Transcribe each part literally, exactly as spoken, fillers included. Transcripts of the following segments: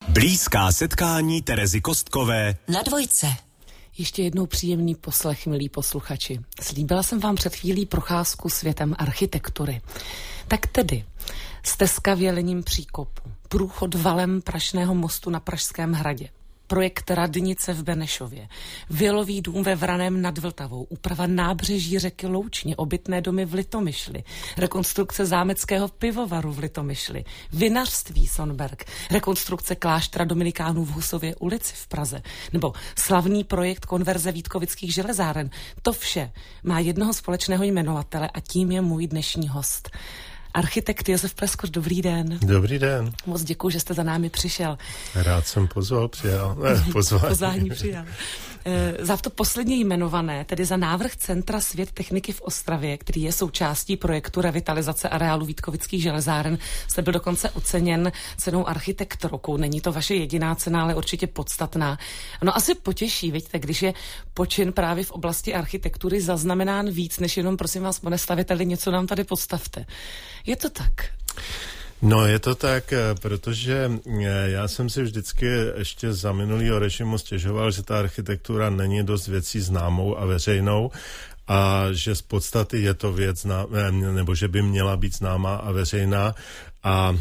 Blízká setkání Terezy Kostkové na Dvojce. Ještě jednou příjemný poslech, milí posluchači. Slíbila jsem vám před chvílí procházku světem architektury. Tak tedy, stezka v Jelením příkopu, průchod valem Prašného mostu na Pražském hradě, projekt radnice v Benešově, vilový dům ve Vraném nad Vltavou, úprava nábřeží řeky Loučně, obytné domy v Litomyšli, rekonstrukce zámeckého pivovaru v Litomyšli, vinařství Sonberg, rekonstrukce kláštera Dominikánů v Husově ulici v Praze, nebo slavný projekt konverze Vítkovických železáren. To vše má jednoho společného jmenovatele a tím je můj dnešní host. Architekt Josef Pleskot, dobrý den. Dobrý den. Moc děkuji, že jste za námi přišel. Rád jsem pozval, přijal. Ne, pozvání. Pozvání přijal. E, za to posledně jmenované, tedy za návrh Centra Svět techniky v Ostravě, který je součástí projektu revitalizace areálu Vítkovických železáren, jste byl dokonce oceněn cenou Architekt roku. Není to vaše jediná cena, ale určitě podstatná. No asi potěší, vidíte, když je počin právě v oblasti architektury zaznamenán víc, než jenom, prosím vás, pane staviteli, něco nám tady podstavte. Je to tak? No je to tak, protože já jsem si vždycky ještě za minulýho režimu stěžoval, že ta architektura není dost věcí známou a veřejnou a že z podstaty je to věc, nebo že by měla být známá a veřejná. A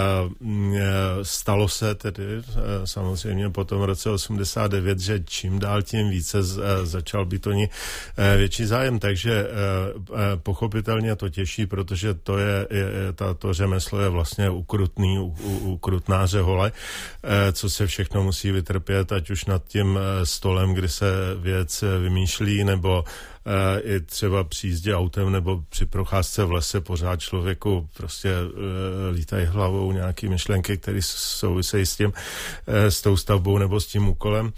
stalo se tedy samozřejmě po tom roce osmdesát devět, že čím dál tím více začal být o ní větší zájem, takže pochopitelně to těší, protože to je, je tato řemeslo je vlastně ukrutný, ukrutná řehole, co se všechno musí vytrpět, ať už nad tím stolem, kdy se věc vymýšlí, nebo i třeba při jízdě autem nebo při procházce v lese pořád člověku prostě lítají hlavou nějaké myšlenky, které souvisejí s tím, s tou stavbou nebo s tím úkolem.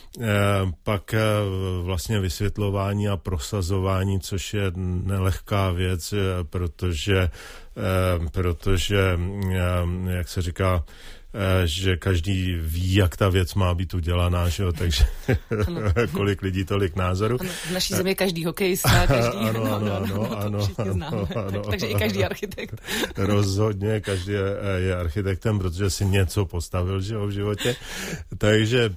Pak vlastně vysvětlování a prosazování, což je nelehká věc, protože, protože jak se říká, že každý ví, jak ta věc má být udělaná, že jo, takže kolik lidí, tolik názorů. Ano, v naší zemi je každý hokejista, každý, ano, no, ano, no, ano, no, ano, to všichni známe, ano, tak, ano, takže i každý architekt. Rozhodně, každý je, je architektem, protože si něco postavil, že jo, v životě. Takže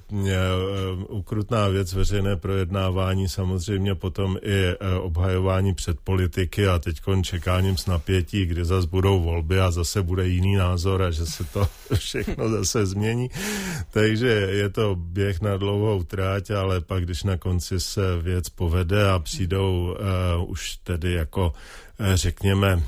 ukrutná věc, veřejné projednávání, samozřejmě potom i obhajování před politiky a teďkon čekáním s napětí, kdy zase budou volby a zase bude jiný názor a že se to všechno zase změní. Takže je to běh na dlouhou tráť, ale pak, když na konci se věc povede a přijdou uh, už tedy jako, uh, řekněme,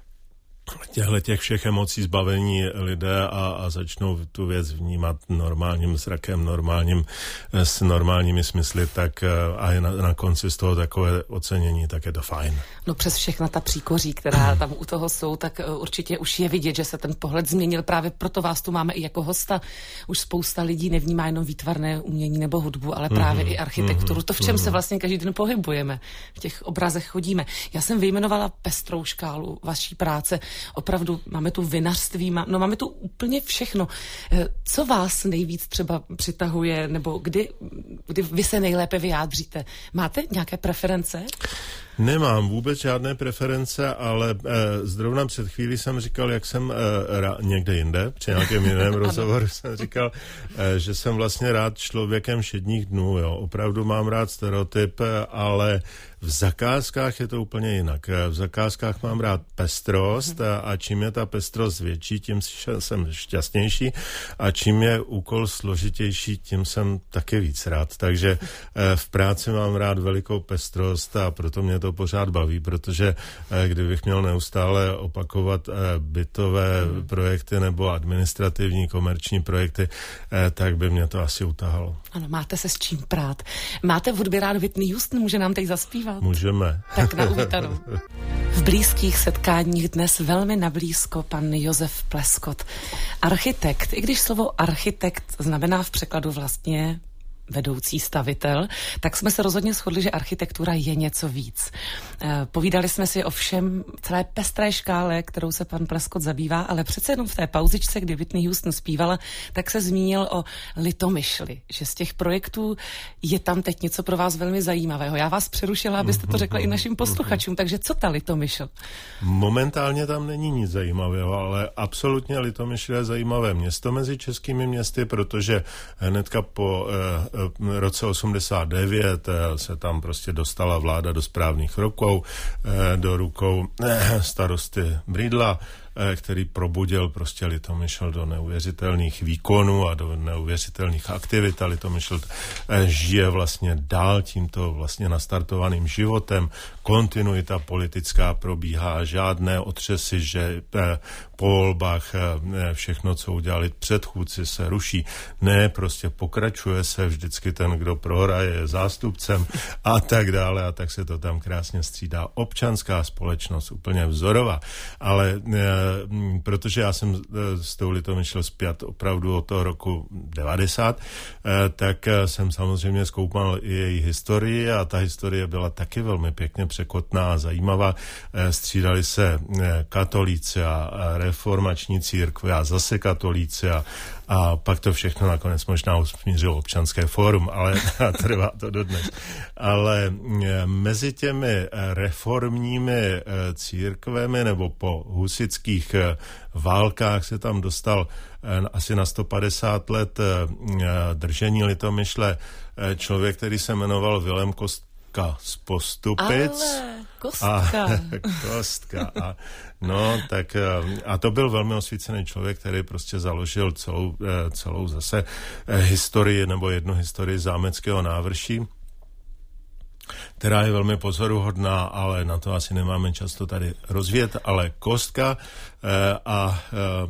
těchto těch všech emocí zbavení lidé a, a začnou tu věc vnímat normálním zrakem, normálním, s normálními smysly, tak a je na, na konci z toho takové ocenění, tak je to fajn. No přes všechna ta příkoří, která tam u toho jsou, tak určitě už je vidět, že se ten pohled změnil. Právě proto vás tu máme i jako hosta. Už spousta lidí nevnímá jenom výtvarné umění nebo hudbu, ale právě mm-hmm. i architekturu. To, v čem mm-hmm. se vlastně každý den pohybujeme. V těch obrazech chodíme. Já jsem vyjmenovala pestrou škálu vaší práce. Opravdu máme tu vinařství, má, no máme tu úplně všechno. Co vás nejvíc třeba přitahuje, nebo kdy, kdy vy se nejlépe vyjádříte? Máte nějaké preference? Nemám vůbec žádné preference, ale eh, zrovna před chvílí jsem říkal, jak jsem eh, rá, někde jinde, při nějakém jiném rozhovoru jsem říkal, eh, že jsem vlastně rád člověkem všedních dnů, jo. Opravdu mám rád stereotyp, ale v zakázkách je to úplně jinak. V zakázkách mám rád pestrost a, a čím je ta pestrost větší, tím jsem šťastnější a čím je úkol složitější, tím jsem taky víc rád. Takže eh, v práci mám rád velikou pestrost a proto mě to pořád baví, protože eh, kdybych měl neustále opakovat eh, bytové hmm. projekty nebo administrativní komerční projekty, eh, tak by mě to asi utahalo. Ano, máte se s čím prát. Máte v hudbě rád Whitney Houston, může nám teď zaspívat? Můžeme. Tak na uvítanou. V blízkých setkáních dnes velmi nablízko pan Josef Pleskot. Architekt, i když slovo architekt znamená v překladu vlastně vedoucí stavitel, tak jsme se rozhodně shodli, že architektura je něco víc. Povídali jsme si o všem, celé pestré škále, kterou se pan Pleskot zabývá, ale přece jenom v té pauzičce, kdy Whitney Houston zpívala, tak se zmínil o Litomyšli, že z těch projektů je tam teď něco pro vás velmi zajímavého. Já vás přerušila, abyste to řekla i našim posluchačům, takže co ta Litomyšl? Momentálně tam není nic zajímavého, ale absolutně Litomyšl je zajímavé město mezi českými městy, protože hnedka po eh, roce osmdesát devět eh, se tam prostě dostala vláda do správných rukou, eh, do rukou eh, starosty Brydla, který probudil prostě Litomyšl do neuvěřitelných výkonů a do neuvěřitelných aktivit. A Litomyšl žije vlastně dál tímto vlastně nastartovaným životem. Kontinuita politická probíhá, žádné otřesy, že po volbách všechno, co udělali předchůdci, se ruší. Ne, prostě pokračuje se, vždycky ten, kdo prohraje, je zástupcem a tak dále. A tak se to tam krásně střídá. Občanská společnost, úplně vzorová. Ale protože já jsem s tou Litomyšl zpět opravdu od toho roku devadesát, tak jsem samozřejmě zkoumal i její historii a ta historie byla taky velmi pěkně překotná a zajímavá. Střídali se katolíci a reformační církve a zase katolíci a, a pak to všechno nakonec možná usmířilo Občanské fórum, ale trvá to dodnes. Ale mezi těmi reformními církvemi nebo po husitských válkách se tam dostal asi na sto padesát let držení Litomyšle člověk, který se jmenoval Vilém Kostka z Postupic. Ale Kostka. A, Kostka. A, no, tak a to byl velmi osvícený člověk, který prostě založil celou, celou zase historii nebo jednu historii zámeckého návrší, která je velmi pozoruhodná, ale na to asi nemáme čas to tady rozvíjet, ale Kostka a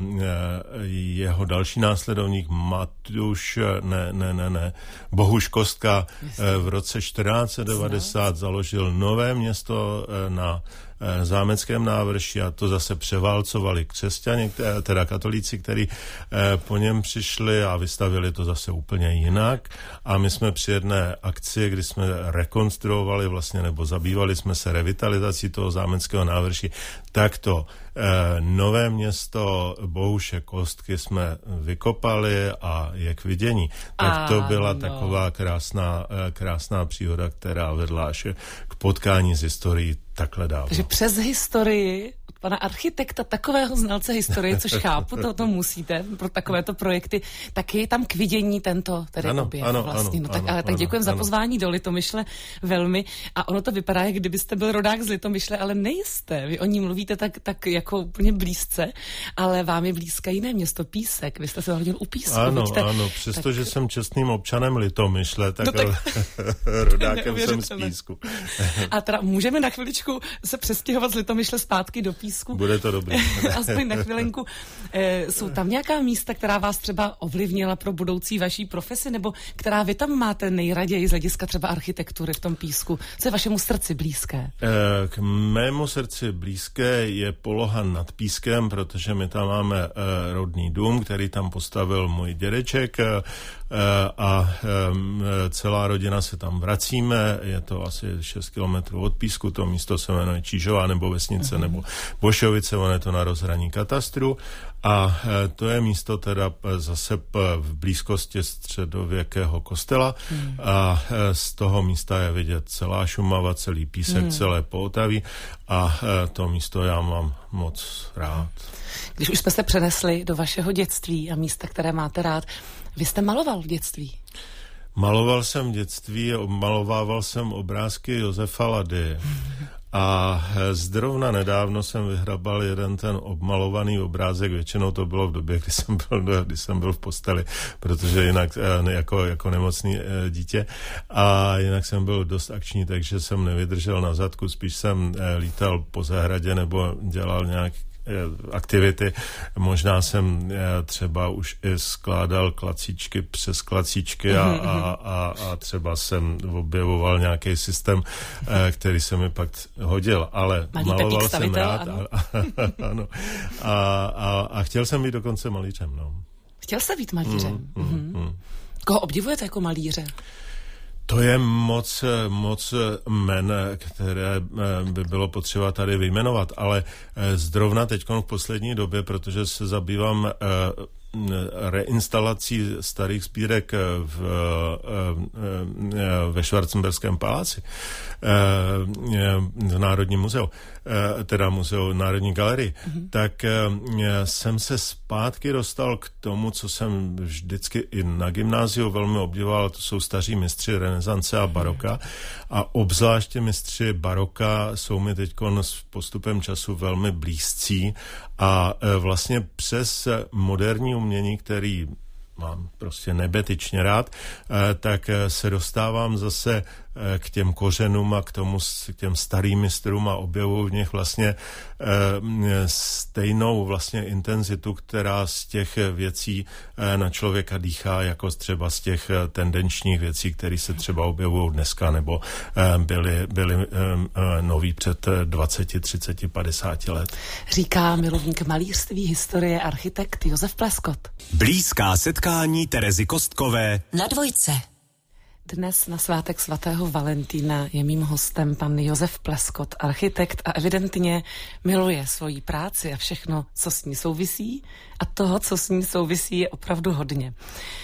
jeho další následovník Matuš, ne, ne, ne, ne, Bohuš Kostka v roce čtrnáct set devadesát založil nové město na zámeckém návrší a to zase převálcovali křesťani, teda katolíci, kteří po něm přišli a vystavili to zase úplně jinak. A my jsme při jedné akci, kdy jsme rekonstruovali vlastně, nebo zabývali jsme se revitalizací toho zámeckého návrší, tak to nové město Bohuše Kostky jsme vykopali a je k vidění. Tak to byla no. taková krásná, krásná příhoda, která vedla až k potkání s historií takhle dávno. Takže přes historii od pana architekta, takového znalce historie, což chápu, to, to musíte pro takovéto projekty, tak je tam k vidění tento tedy ano, objev ano, vlastně. Ano, no, tak, ano, ale tak děkujeme za ano. pozvání do Litomyšle velmi. A ono to vypadá, jak kdybyste byl rodák z Litomyšle, ale nejste. Vy o ní mluvíte tak, tak jako úplně blízce, ale vám je blízké jiné město Písek. Vy jste se hodil u Písku. Ano, vidíte? ano, přestože tak... jsem čestným občanem Litomyšle, tak, no tak... rodákem jsem z Písku. A teda můžeme na chviličku se přestěhovat z Litomyšle zpátky do Písku? Bude to dobré. Aspoň na chvilenku. E, jsou tam nějaká místa, která vás třeba ovlivnila pro budoucí vaší profesi, nebo která vy tam máte nejraději z hlediska třeba architektury v tom Písku? Co je vašemu srdci blízké? E, k mému srdci blízké je poloha nad Pískem, protože my tam máme e, rodný dům, který tam postavil můj dědeček e, a e, celá rodina se tam vracíme. Je to asi šest kilometrů od Písku, to místo se jmenuje Čížová nebo vesnice mm-hmm. nebo Bošovice, ono je to na rozhraní katastru a to je místo teda zase v blízkosti středověkého kostela mm. a z toho místa je vidět celá Šumava, celý Písek, mm. celé Poutaví a to místo já mám moc rád. Když už jsme se přenesli do vašeho dětství a místa, které máte rád, vy jste maloval v dětství? Maloval jsem v dětství, malovával jsem obrázky Josefa Lady. A zrovna nedávno jsem vyhrabal jeden ten obmalovaný obrázek, většinou to bylo v době, kdy jsem byl, kdy jsem byl v posteli, protože jinak jako, jako nemocný dítě a jinak jsem byl dost akční, takže jsem nevydržel na zadku, spíš jsem lítal po zahradě nebo dělal nějak aktivity. Možná jsem třeba už i skládal klacíčky přes klacíčky a, a, a, a třeba jsem objevoval nějaký systém, který se mi pak hodil, ale malý maloval jsem rád ano. A, a, ano. A, a, a chtěl jsem být dokonce malířem. No. Chtěl jste být malířem? Mm, mm, mm. Koho obdivujete jako malíře? To je moc, moc men, které by bylo potřeba tady vyjmenovat, ale zrovna teď v poslední době, protože se zabývám reinstalací starých sbírek v, ve Schwarzenberském paláci v Národním muzeu, teda muzeu Národní galerii, mm-hmm. tak jsem se zpátky dostal k tomu, co jsem vždycky i na gymnáziu velmi obdivoval, to jsou staří mistři renesance a baroka a obzvláště mistři baroka jsou mi teď s postupem času velmi blízcí a vlastně přes moderní umění, který mám prostě nebetyčně rád, tak se dostávám zase k těm kořenům a k tomu, k těm starým mistrům a objevuju v nich vlastně stejnou vlastně intenzitu, která z těch věcí na člověka dýchá, jako třeba z těch tendenčních věcí, které se třeba objevují dneska, nebo byly, byly noví před dvaceti, třiceti, padesáti let. Říká milovník malířství, historie, architekt Josef Pleskot. Blízká setkání Terezy Kostkové na Dvojce. Dnes na svátek svatého Valentína je mým hostem pan Josef Pleskot, architekt a evidentně miluje svoji práci a všechno, co s ní souvisí. A toho, co s ní souvisí, je opravdu hodně.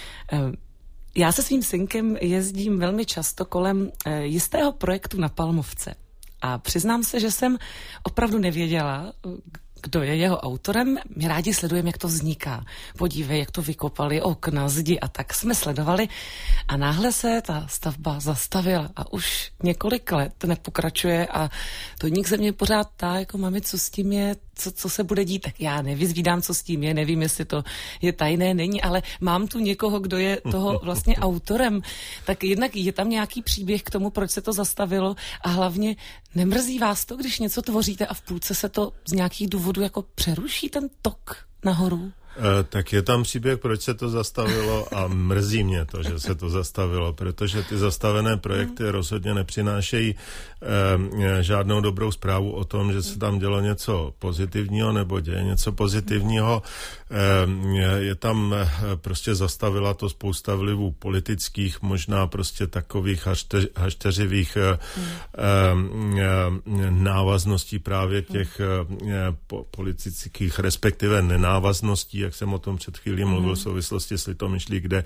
Já se svým synkem jezdím velmi často kolem jistého projektu na Palmovce. A přiznám se, že jsem opravdu nevěděla, kdo je jeho autorem. My rádi sledujeme, jak to vzniká. Podívej, jak to vykopali okna, zdi a tak jsme sledovali. A náhle se ta stavba zastavila a už několik let nepokračuje a Toník se mě pořád ptá, jako mami, co s tím je, co, co se bude dít. Tak já nevyzvídám, co s tím je, nevím, jestli to je tajné, není, ale mám tu někoho, kdo je toho vlastně autorem. Tak jednak je tam nějaký příběh k tomu, proč se to zastavilo a hlavně nemrzí vás to, když něco tvoříte a v půlce se to z nějakých důvodů jako přeruší ten tok nahoru? Tak je tam příběh, proč se to zastavilo a mrzí mě to, že se to zastavilo, protože ty zastavené projekty rozhodně nepřinášejí eh, žádnou dobrou zprávu o tom, že se tam dělo něco pozitivního nebo děje něco pozitivního. Eh, je tam eh, prostě zastavila to spousta vlivů politických, možná prostě takových hašte, hašteřivých eh, eh, návazností právě těch eh, po, politických, respektive nenávazností, jak jsem o tom před chvílí mluvil v souvislosti s Litomyšlí, kde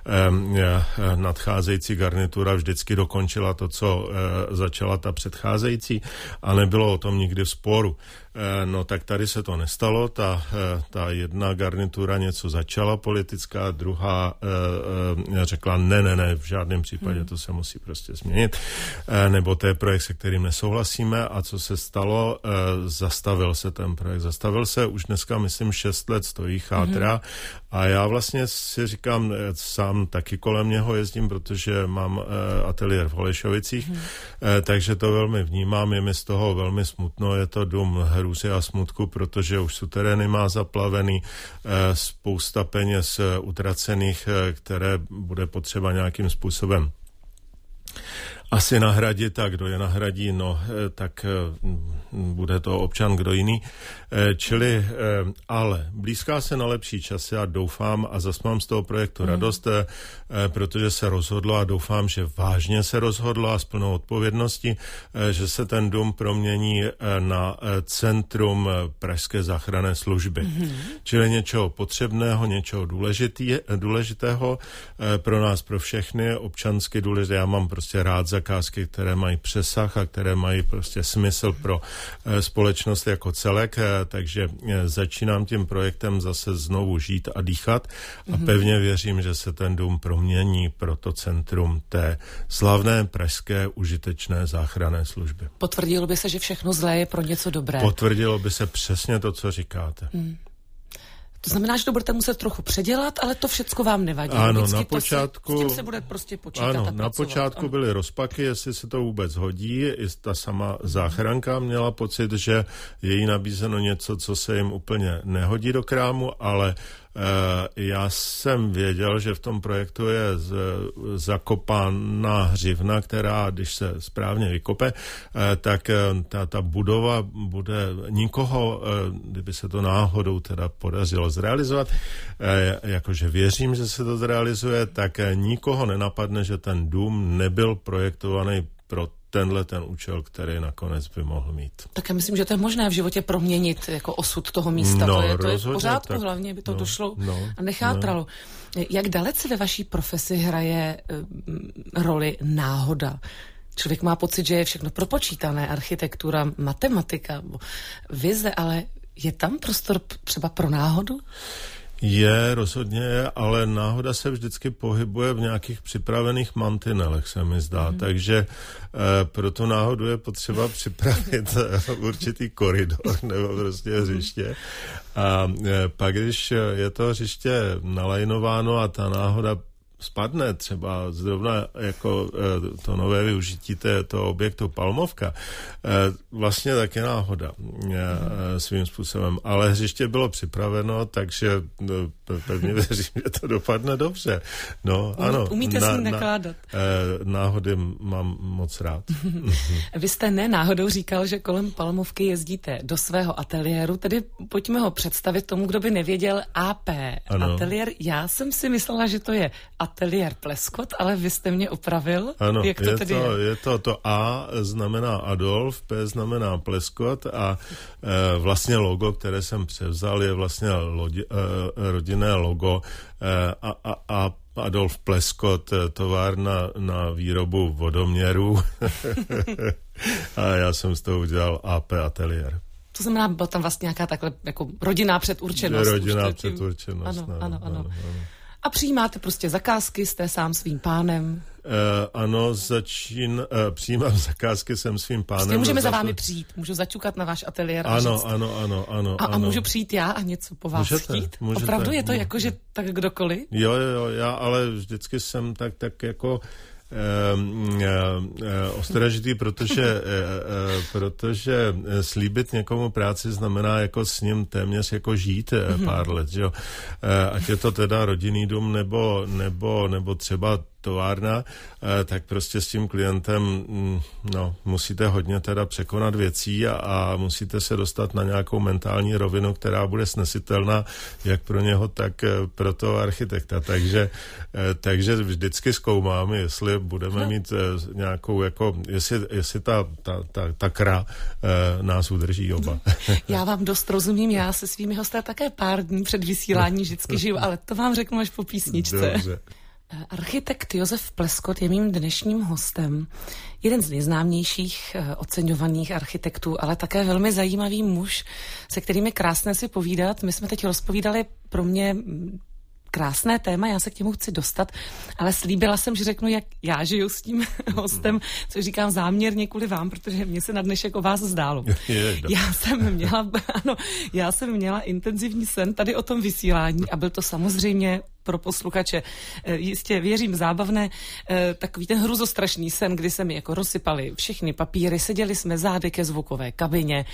eh, nadcházející garnitura vždycky dokončila to, co eh, začala ta předcházející a nebylo o tom nikdy v sporu. Eh, no tak tady se to nestalo, ta, eh, ta jedna garnitura něco začala politická, druhá eh, řekla ne, ne, ne, v žádném případě to se musí prostě změnit, eh, nebo to je projekt, se kterým nesouhlasíme a co se stalo, eh, zastavil se ten projekt, zastavil se, už dneska myslím šest let stojí chátra a já vlastně si říkám, sám taky kolem něho jezdím, protože mám eh, ateliér v Holešovicích, hmm. eh, takže to velmi vnímám, je mi z toho velmi smutno, je to dům hrůzy a smutku, protože už suterény má zaplavený, eh, spousta peněz eh, utracených, eh, které bude potřeba nějakým způsobem asi nahradit, a kdo je nahradí, no, tak bude to občan, kdo jiný. Čili, ale blízká se na lepší časy a doufám, a zas mám z toho projektu radost, protože se rozhodlo a doufám, že vážně se rozhodlo a s plnou odpovědností, že se ten dům promění na centrum pražské záchranné služby. Mm-hmm. Čili něčeho potřebného, něčeho důležitý, důležitého pro nás, pro všechny, občansky důležité. Já mám prostě rád zakázky, které mají přesah a které mají prostě smysl pro společnost jako celek, takže začínám tím projektem zase znovu žít a dýchat a pevně věřím, že se ten dům promění pro to centrum té slavné pražské užitečné záchranné služby. Potvrdilo by se, že všechno zlé je pro něco dobré. Potvrdilo by se přesně to, co říkáte. Hmm. To znamená, že to budete muset trochu předělat, ale to všecko vám nevadí. Ano, Vždycky na počátku... Se, s tím se bude prostě počítat ano, a na počátku ano. byly rozpaky, jestli se to vůbec hodí. I ta sama záchranka měla pocit, že je jí nabízeno něco, co se jim úplně nehodí do krámu, ale Já jsem věděl, že v tom projektu je zakopána hřivna, která, když se správně vykope, tak ta, ta budova bude nikoho, kdyby se to náhodou teda podařilo zrealizovat, jakože věřím, že se to zrealizuje, tak nikoho nenapadne, že ten dům nebyl projektovaný pro tenhle ten účel, který nakonec by mohl mít. Tak já myslím, že to je možné v životě proměnit jako osud toho místa. No, to je, to je v rozhodně, pořádku, tak, hlavně by to no, došlo no, a nechátralo. No. Jak dalece ve vaší profesi hraje uh, roli náhoda? Člověk má pocit, že je všechno propočítané, architektura, matematika, vize, ale je tam prostor třeba pro náhodu? Je, rozhodně je, ale náhoda se vždycky pohybuje v nějakých připravených mantinelech, se mi zdá. Mm. Takže e, pro tu náhodu je potřeba připravit určitý koridor nebo prostě hřiště. A e, pak, když je to hřiště nalajnováno a ta náhoda spadne třeba zrovna jako e, to nové využití té, toho objektu Palmovka, e, vlastně taky náhoda e, svým způsobem. Ale hřiště bylo připraveno, takže no, pevně věřím, že to dopadne dobře. No, Umí, ano. Umíte na, s ním nakládat. Na, e, náhody mám moc rád. Vy jste ne náhodou říkal, že kolem Palmovky jezdíte do svého ateliéru, tedy pojďme ho představit tomu, kdo by nevěděl á pé. Ano. Ateliér, já jsem si myslela, že to je ateliér Pleskot, ale vy jste mě opravil. Ano, jak to je, tedy to, je? je to, to A znamená Adolf, P znamená Pleskot a e, vlastně logo, které jsem převzal, je vlastně lodi, e, rodinné logo e, a, a, a Adolf Pleskot, továrna na výrobu vodoměrů a já jsem z toho udělal á pé ateliér. To znamená, byla tam vlastně nějaká takhle jako rodinná předurčenost. Rodinná předurčenost. Ano, ano, ano. ano. ano. A přijímáte prostě zakázky, jste sám svým pánem? Uh, ano, začín, uh, přijímám zakázky, jsem svým pánem. Prostě můžeme za vámi přijít, můžu začukat na váš ateliér. Ano, říct. ano, ano, ano. A, a ano. můžu přijít já a něco po vás můžete, chtít? můžete, Opravdu je to můžete. jako, že tak kdokoliv? Jo, jo, já ale vždycky jsem tak, tak jako Uh, uh, uh, ostražitý, protože, uh, uh, protože slíbit někomu práci znamená jako s ním téměř jako žít uh, pár let, že jo. Uh, ať je to teda rodinný dům nebo, nebo, nebo třeba továrna, tak prostě s tím klientem no, musíte hodně teda překonat věcí a, a musíte se dostat na nějakou mentální rovinu, která bude snesitelná jak pro něho, tak pro toho architekta. Takže, takže vždycky zkoumám, jestli budeme mít nějakou, jako, jestli, jestli ta, ta, ta, ta kra nás udrží oba. Já vám dost rozumím, já se svými hosty také pár dní před vysílání vždycky žiju, ale to vám řeknu až po písničce. Dobře. Architekt Josef Pleskot je mým dnešním hostem. Jeden z nejznámějších oceňovaných architektů, ale také velmi zajímavý muž, se kterým je krásné si povídat. My jsme teď rozpovídali pro mě krásné téma, já se k němu chci dostat, ale slíbila jsem, že řeknu, jak já žiju s tím hostem, což říkám záměrně kvůli vám, protože mě se na dnešek o vás zdálo. Já jsem měla, ano, já jsem měla intenzivní sen tady o tom vysílání a byl to samozřejmě pro posluchače jistě, věřím, zábavné, takový ten hruzostrašný sen, kdy se mi jako rozsypali všechny papíry, seděli jsme zády ke zvukové kabině,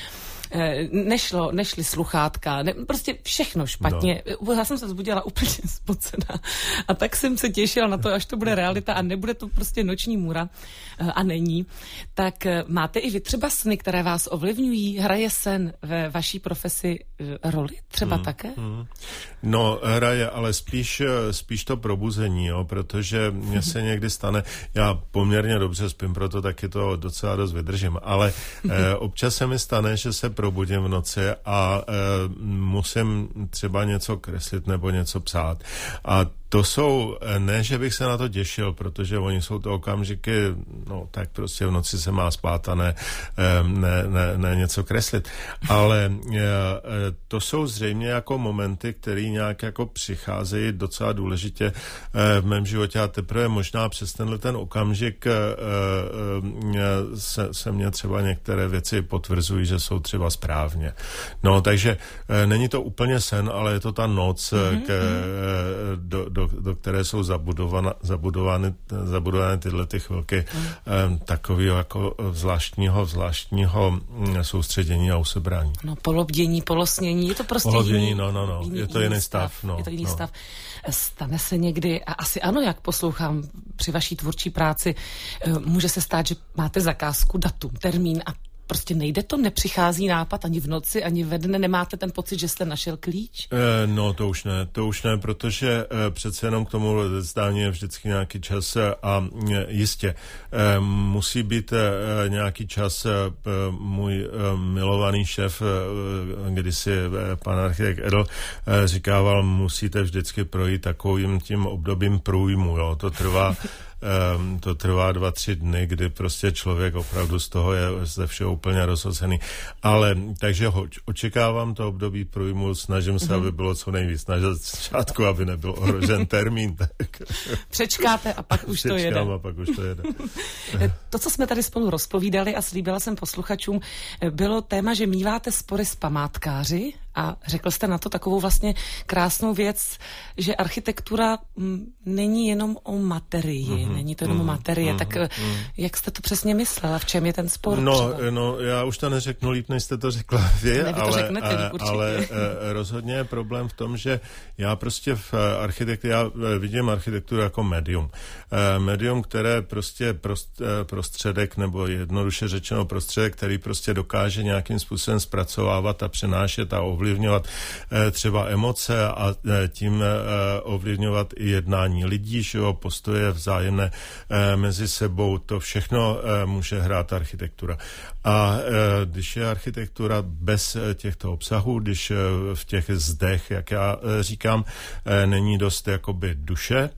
nešlo, nešly sluchátka, ne, prostě všechno špatně. No. Já jsem se vzbudila úplně spocená a tak jsem se těšila na to, až to bude realita a nebude to prostě noční můra a není. Tak máte i vy třeba sny, které vás ovlivňují? Hraje sen ve vaší profesi roli třeba hmm, také? Hmm. No, hraje, ale spíš, spíš to probuzení, jo, protože mně se někdy stane, já poměrně dobře spím, proto taky to docela dost vydržím, ale eh, občas se mi stane, že se probudím v noci a eh, musím třeba něco kreslit nebo něco psát. A to jsou, ne, že bych se na to těšil, protože oni jsou to okamžiky, no tak prostě v noci se má spát a ne, ne, ne, ne něco kreslit. Ale to jsou zřejmě jako momenty, které nějak jako přicházejí docela důležitě v mém životě a teprve možná přes tenhle ten okamžik se, se mě třeba některé věci potvrzují, že jsou třeba správně. No, takže není to úplně sen, ale je to ta noc, mm-hmm. k, do, do do, do které jsou zabudovány, zabudovány, zabudovány tyhle ty chvilky mm. takového jako zvláštního, zvláštního soustředění a usebrání. No, polobdění, polosnění, je to prostě polobdění, jiný, no, no, no. jiný, je to jiný stav. stav no, je to jiný no. stav. Stane se někdy, a asi ano, jak poslouchám při vaší tvůrčí práci, může se stát, že máte zakázku, datum, termín a prostě nejde to, nepřichází nápad ani v noci, ani ve dne, nemáte ten pocit, že jste našel klíč? E, no to už ne, to už ne, protože e, přece jenom k tomu zdání je vždycky nějaký čas a e, jistě e, musí být e, nějaký čas. E, můj e, milovaný šéf, e, kdysi e, pan architekt Edl, e, říkával, musíte vždycky projít takovým tím obdobím průjmu, jo, to trvá Um, to trvá dva, tři dny, kdy prostě člověk opravdu z toho je ze všeho úplně rozhozený. Ale takže ho, očekávám to období průjmu, snažím se, mm-hmm. aby bylo co nejvíc na začátku, aby nebyl ohrožen termín. Tak. Přečkáte a pak už to jede. a pak už to jede. To, co jsme tady spolu rozpovídali a slíbila jsem posluchačům, bylo téma, že míváte spory s památkáři a řekl jste na to takovou vlastně krásnou věc, že architektura m, není jenom o materii, mm-hmm, není to jenom mm, o materie, mm, tak mm. jak jste to přesně myslela, v čem je ten spor? No, no já už to neřeknu líp, než jste to řekla vy, ne, vy to ale, řeknete, a, ale rozhodně je problém v tom, že já prostě v architektuře, já vidím architekturu jako médium. Médium, které prostě prost, prostředek, nebo jednoduše řečeno prostředek, který prostě dokáže nějakým způsobem zpracovávat a přenášet a ovlivňovat třeba emoce a tím ovlivňovat i jednání lidí, že jo, postoje vzájemné mezi sebou, to všechno může hrát architektura. A když je architektura bez těchto obsahů, když v těch zdech, jak já říkám, není dost jakoby duše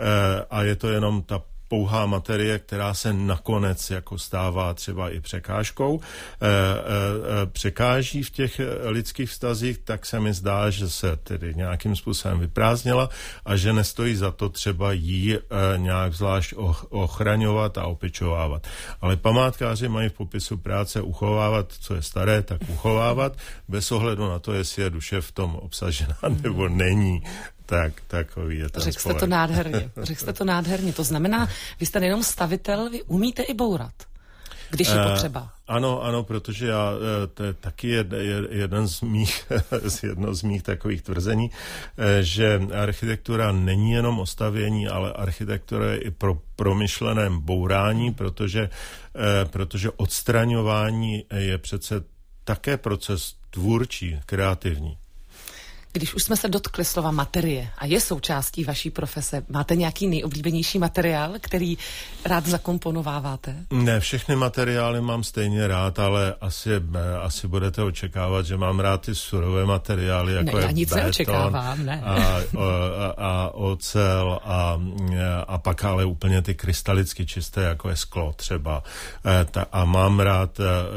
a je to jenom ta pouhá materie, která se nakonec jako stává třeba i překážkou, e, e, překáží v těch lidských vztazích, tak se mi zdá, že se tedy nějakým způsobem vyprázdnila a že nestojí za to třeba jí e, nějak zvlášť ochraňovat a opečovávat. Ale památkáři mají v popisu práce uchovávat, co je staré, tak uchovávat, bez ohledu na to, jestli je duše v tom obsažená nebo není. Tak, takový je ten Řekl spolek. jste to nádherně. Řekl jste to nádherně. To znamená, vy jste nejenom stavitel, vy umíte i bourat, když je potřeba. Uh, ano, ano, protože já, to je taky jed, jed, jeden z mých, jedno z mých takových tvrzení, že architektura není jenom o stavění, ale architektura je i pro promyšleném bourání, protože, protože odstraňování je přece také proces tvůrčí, kreativní. Když už jsme se dotkli slova materie a je součástí vaší profese, máte nějaký nejoblíbenější materiál, který rád zakomponováváte? Ne, všechny materiály mám stejně rád, ale asi, asi budete očekávat, že mám rád ty surové materiály, jako ne, je nic beton neočekávám, ne. A, a, a ocel a, a pak ale úplně ty krystalicky čisté, jako je sklo třeba. A mám rád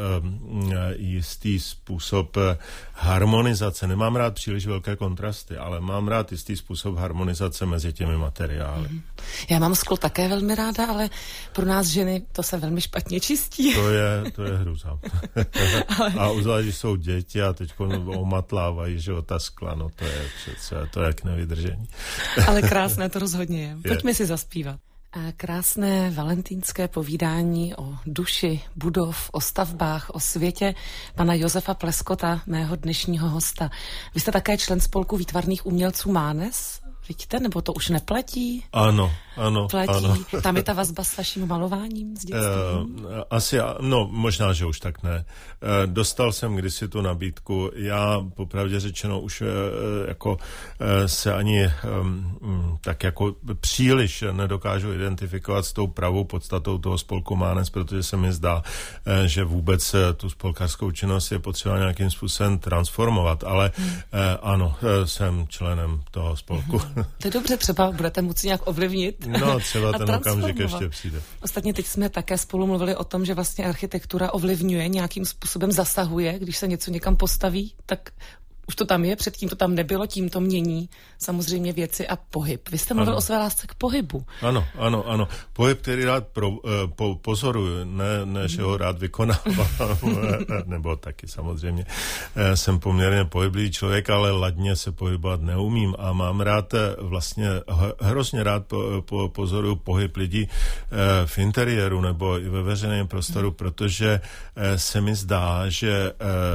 jistý způsob harmonizace. Nemám rád příliš velké kontrasty, ale mám rád jistý způsob harmonizace mezi těmi materiály. Mm. Já mám sklo také velmi ráda, ale pro nás ženy to se velmi špatně čistí. To je, to je hruza. ale... A uzvlášť, jsou děti a teď omatlávají, že o ta skla, no to je přece, to je k nevydržení. Ale krásné to rozhodně je. Pojďme je. si zaspívat. Krásné valentýnské povídání o duši budov, o stavbách, o světě pana Josefa Pleskota, mého dnešního hosta. Vy jste také člen spolku výtvarných umělců Mánes? Vidíte, nebo to už neplatí? Ano, ano, platí. ano. Tam je ta vazba s vaším malováním z dětství? Uh, asi, no, možná, že už tak ne. Uh, dostal jsem kdysi tu nabídku. Já, popravdě řečeno, už uh, jako uh, se ani um, tak jako příliš nedokážu identifikovat s tou pravou podstatou toho spolku Mánes, protože se mi zdá, uh, že vůbec uh, tu spolkařskou činnost je potřeba nějakým způsobem transformovat, ale uh, ano, uh, jsem členem toho spolku. Hmm. To je dobře, třeba budete moci nějak ovlivnit. No, třeba ten okamžik ještě přijde. Ostatně teď jsme také spolu mluvili o tom, že vlastně architektura ovlivňuje, nějakým způsobem zasahuje, když se něco někam postaví, tak už to tam je, předtím to tam nebylo, tím to mění samozřejmě věci a pohyb. Vy jste mluvil ano. o své lásce k pohybu. Ano, ano, ano. Pohyb, který rád pro, po, pozoruju, ne, ne že ho rád vykonávám, nebo taky samozřejmě. Jsem poměrně pohyblivý člověk, ale ladně se pohybovat neumím a mám rád vlastně, hrozně rád po, po, pozoruju pohyb lidí v interiéru nebo i ve veřejném prostoru, hmm. protože se mi zdá, že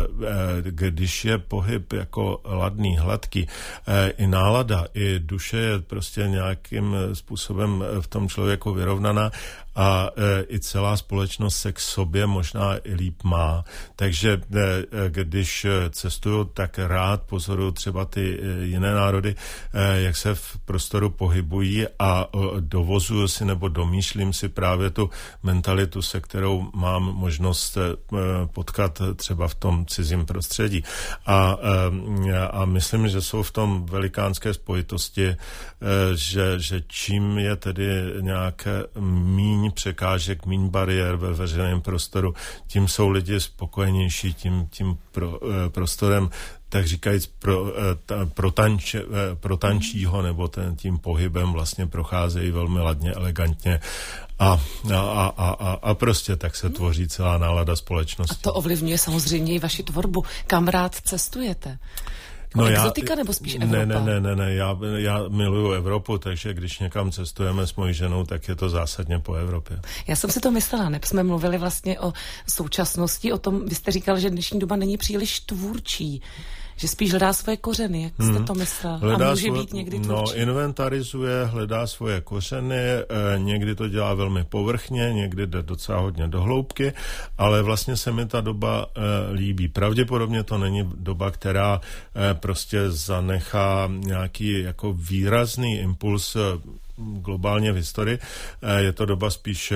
když je pohyb jako ladný, hladký, i nálada, i duše je prostě nějakým způsobem v tom člověku vyrovnaná a e, i celá společnost se k sobě možná i líp má. Takže e, když cestuju, tak rád pozoruju třeba ty e, jiné národy, e, jak se v prostoru pohybují a e, dovozuju si nebo domýšlím si právě tu mentalitu, se kterou mám možnost e, potkat třeba v tom cizím prostředí. A, e, a myslím, že jsou v tom velikánské spojitosti, e, že, že čím je tedy nějaké míň překážek, míň bariér ve veřejném prostoru, tím jsou lidi spokojenější, tím, tím pro, prostorem, tak říkajíc, pro, pro, tanč, pro tančího nebo ten, tím pohybem vlastně procházejí velmi ladně, elegantně a, a, a, a, a prostě tak se tvoří celá nálada společnosti. A to ovlivňuje samozřejmě i vaši tvorbu. Kam rád cestujete? No exotika já, nebo spíš Evropa? Ne, ne, ne, ne, ne. Já, já miluju Evropu, takže když někam cestujeme s mojí ženou, tak je to zásadně po Evropě. Já jsem si to myslela, neb jsme mluvili vlastně o současnosti, o tom, vy jste říkal, že dnešní doba není příliš tvůrčí, že spíš hledá svoje kořeny, jak jste hmm. to myslel? Hledá a může svoje, být někdy tvůrčí? No, inventarizuje, hledá svoje kořeny, e, někdy to dělá velmi povrchně, někdy jde docela hodně do hloubky, ale vlastně se mi ta doba e, líbí. Pravděpodobně to není doba, která e, prostě zanechá nějaký jako výrazný impuls e, globálně v historii. Je to doba spíš,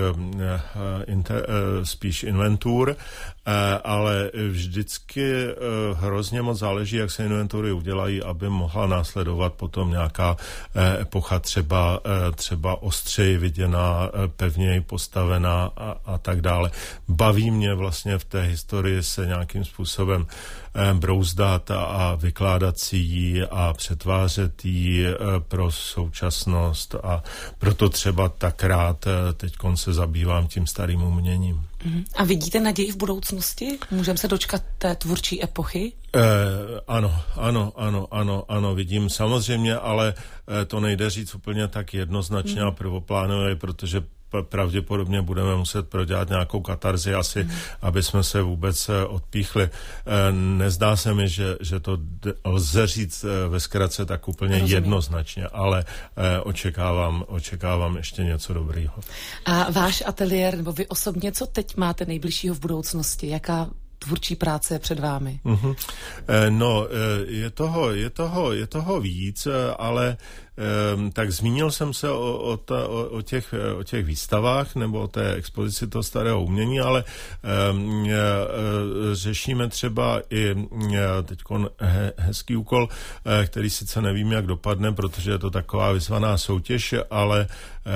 spíš inventur, ale vždycky hrozně moc záleží, jak se inventury udělají, aby mohla následovat potom nějaká epocha třeba, třeba ostřeji viděná, pevněji postavená a, a tak dále. Baví mě vlastně v té historii se nějakým způsobem brouzdat a, a vykládat si ji a přetvářet ji pro současnost a proto třeba tak rád teďkon se zabývám tím starým uměním. A vidíte naději v budoucnosti? Můžeme se dočkat té tvůrčí epochy? Eh, ano, ano, ano, ano, ano, vidím samozřejmě, ale eh, to nejde říct úplně tak jednoznačně mm. a prvoplánově, protože pravděpodobně budeme muset prodělat nějakou katarzi asi, mm. aby jsme se vůbec odpíchli. Nezdá se mi, že, že to lze říct ve zkratce tak úplně Rozumím. jednoznačně, ale očekávám, očekávám ještě něco dobrýho. A váš ateliér, nebo vy osobně, co teď máte nejbližšího v budoucnosti? Jaká tvůrčí práce je před vámi? Mm-hmm. No, je toho, je toho, je toho víc, ale tak zmínil jsem se o, o, ta, o, o, těch, o těch výstavách nebo o té expozici toho starého umění, ale um, řešíme třeba i teďkon he, hezký úkol, který sice nevím, jak dopadne, protože je to taková vyzvaná soutěž, ale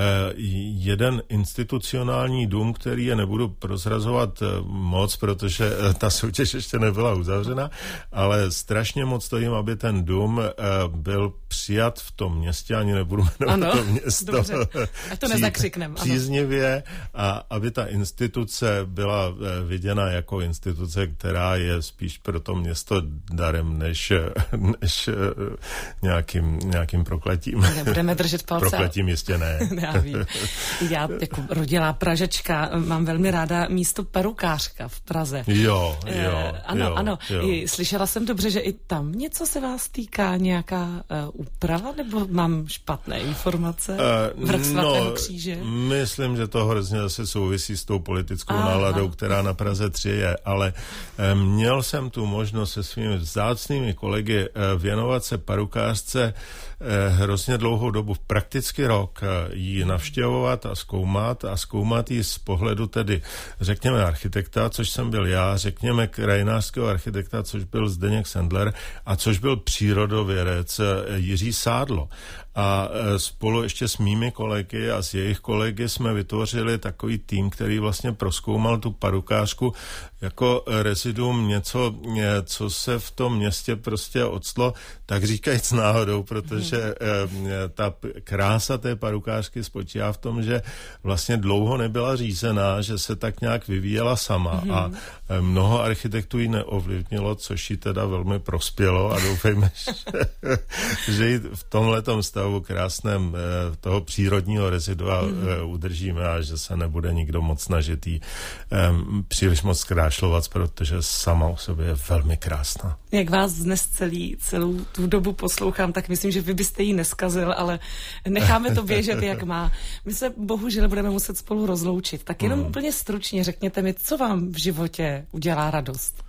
jeden institucionální dům, který je nebudu prozrazovat moc, protože ta soutěž ještě nebyla uzavřena, ale strašně moc stojím, aby ten dům byl přijat v tom městě, ani nebudu jmenovat to město. Dobře, ať to nezakřiknem. Příznivě a aby ta instituce byla viděna jako instituce, která je spíš pro to město darem, než, než nějakým, nějakým prokletím. Budeme držet palce. Prokletím jistě ne. Já vím. Já jako rodilá Pražečka mám velmi ráda místo Perukářka v Praze. Jo, jo. E, ano, jo, ano. Jo. I slyšela jsem dobře, že i tam něco se vás týká, nějaká uh, úprava, nebo mám špatné informace? Uh, Vrch svatého no, kříže? Myslím, že to hrozně zase souvisí s tou politickou Aha. náladou, která na Praze tři je, ale eh, měl jsem tu možnost se svými vzácnými kolegy eh, věnovat se perukářce eh, hrozně dlouhou dobu, prakticky rok, eh, ji navštěvovat a zkoumat a zkoumat ji z pohledu tedy, řekněme, architekta, což jsem byl já, řekněme krajinářského architekta, což byl Zdeněk Sendler a což byl přírodovědec eh, Jiří Sádlo. A spolu ještě s mými kolegy a s jejich kolegy jsme vytvořili takový tým, který vlastně prozkoumal tu parukářku jako reziduum, něco, co se v tom městě prostě octlo, tak říkajíc náhodou, protože hmm. ta krása té parukářky spočívá v tom, že vlastně dlouho nebyla řízená, že se tak nějak vyvíjela sama hmm. a mnoho architektů ji neovlivnilo, což jí teda velmi prospělo a doufejme, že, že ji v tomhletom stavu krásném toho přírodního rezidua hmm. udržíme a že se nebude nikdo moc snažit jí um, příliš moc zkrášlovat, protože sama o sobě je velmi krásná. Jak vás dnes celý, celou tu dobu poslouchám, tak myslím, že vy byste ji neskazil, ale necháme to běžet, jak má. My se bohužel budeme muset spolu rozloučit. Tak jenom hmm. úplně stručně řekněte mi, co vám v životě udělá radost?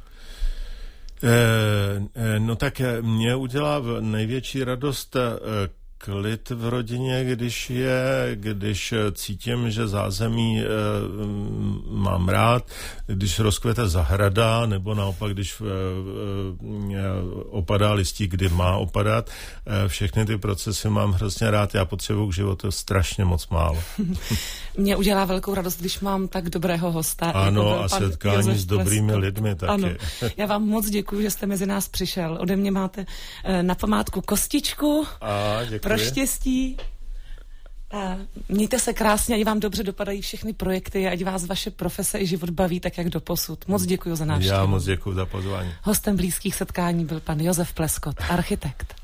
Eh, no tak mě udělá největší radost klid v rodině, když je, když cítím, že zázemí e, mám rád, když rozkvete zahrada, nebo naopak, když e, e, opadá listík, kdy má opadat. E, všechny ty procesy mám hrozně rád. Já potřebuji k životu strašně moc málo. Mě udělá velkou radost, když mám tak dobrého hosta. Ano, jako a setkání Josef s dobrými Pleskot. lidmi taky. Ano. Já vám moc děkuji, že jste mezi nás přišel. Ode mě máte e, na památku kostičku. A, děkuji. Pro štěstí. A mějte se krásně, ať vám dobře dopadají všechny projekty, ať vás vaše profese i život baví tak, jak doposud. Moc děkuji za návštěvu. Já moc děkuji za pozvání. Hostem Blízkých setkání byl pan Josef Pleskot, architekt.